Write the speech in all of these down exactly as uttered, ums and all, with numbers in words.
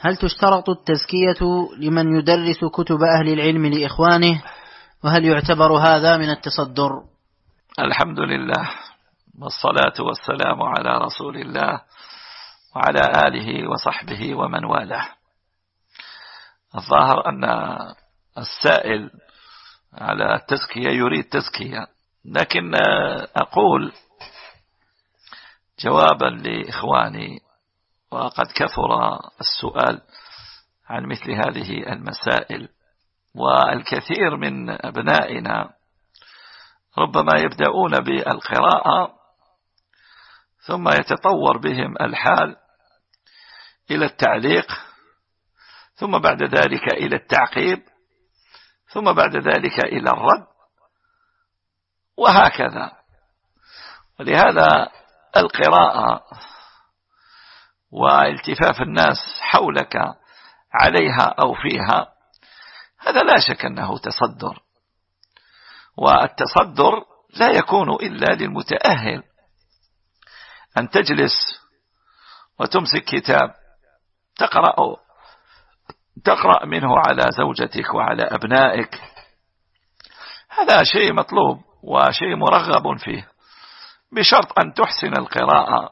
هل تشترط التزكية لمن يدرس كتب أهل العلم لإخوانه؟ وهل يعتبر هذا من التصدر؟ الحمد لله والصلاة والسلام على رسول الله وعلى آله وصحبه ومن والاه. الظاهر أن السائل على التزكية يريد تزكية، لكن أقول جوابا لإخواني، وقد كثر السؤال عن مثل هذه المسائل، والكثير من أبنائنا ربما يبدأون بالقراءة ثم يتطور بهم الحال إلى التعليق، ثم بعد ذلك إلى التعقيب، ثم بعد ذلك إلى الرد، وهكذا. ولهذا القراءة والتفاف الناس حولك عليها أو فيها هذا لا شك أنه تصدر، والتصدر لا يكون إلا للمتأهل. أن تجلس وتمسك كتاب تقرأ تقرأ منه على زوجتك وعلى أبنائك، هذا شيء مطلوب وشيء مرغب فيه، بشرط أن تحسن القراءة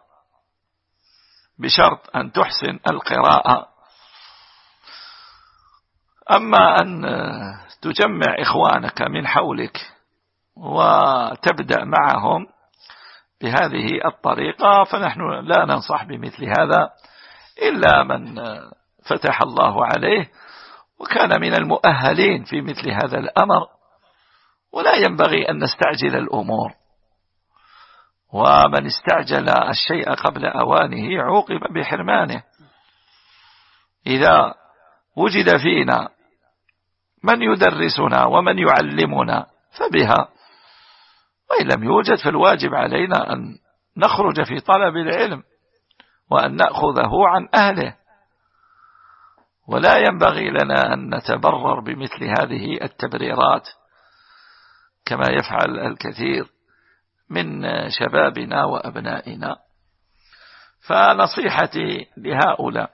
بشرط أن تحسن القراءة. أما أن تجمع إخوانك من حولك وتبدأ معهم بهذه الطريقة فنحن لا ننصح بمثل هذا إلا من فتح الله عليه وكان من المؤهلين في مثل هذا الأمر. ولا ينبغي أن نستعجل الأمور، ومن استعجل الشيء قبل أوانه عوقب بحرمانه. إذا وجد فينا من يدرسنا ومن يعلمنا فبها، وإن لم يوجد فالواجب علينا أن نخرج في طلب العلم وأن نأخذه عن أهله. ولا ينبغي لنا أن نتبرر بمثل هذه التبريرات كما يفعل الكثير من شبابنا وأبنائنا. فنصيحتي لهؤلاء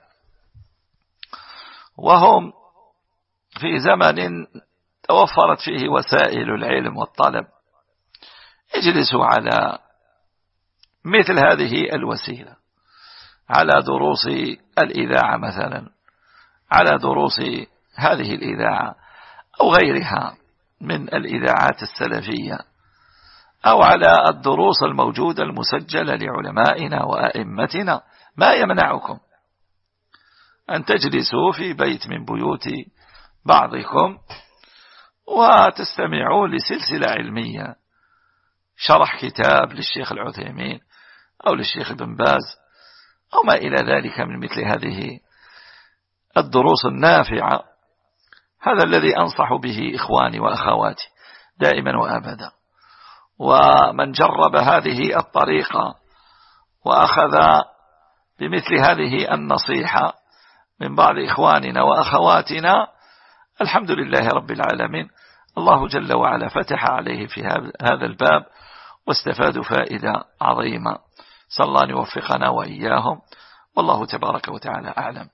وهم في زمن توفرت فيه وسائل العلم والطلب اجلسوا على مثل هذه الوسيلة، على دروس الإذاعة مثلا، على دروس هذه الإذاعة أو غيرها من الإذاعات السلفية، أو على الدروس الموجودة المسجلة لعلمائنا وأئمتنا. ما يمنعكم أن تجلسوا في بيت من بيوت بعضكم وتستمعوا لسلسلة علمية، شرح كتاب للشيخ العثيمين أو للشيخ بن باز أو ما إلى ذلك من مثل هذه الدروس النافعة. هذا الذي أنصح به إخواني وأخواتي دائما وأبدا. ومن جرب هذه الطريقة وأخذ بمثل هذه النصيحة من بعض إخواننا وأخواتنا الحمد لله رب العالمين، الله جل وعلا فتح عليه في هذا الباب واستفادوا فائدة عظيمة. صلى الله أن يوفقنا وإياهم، والله تبارك وتعالى أعلم.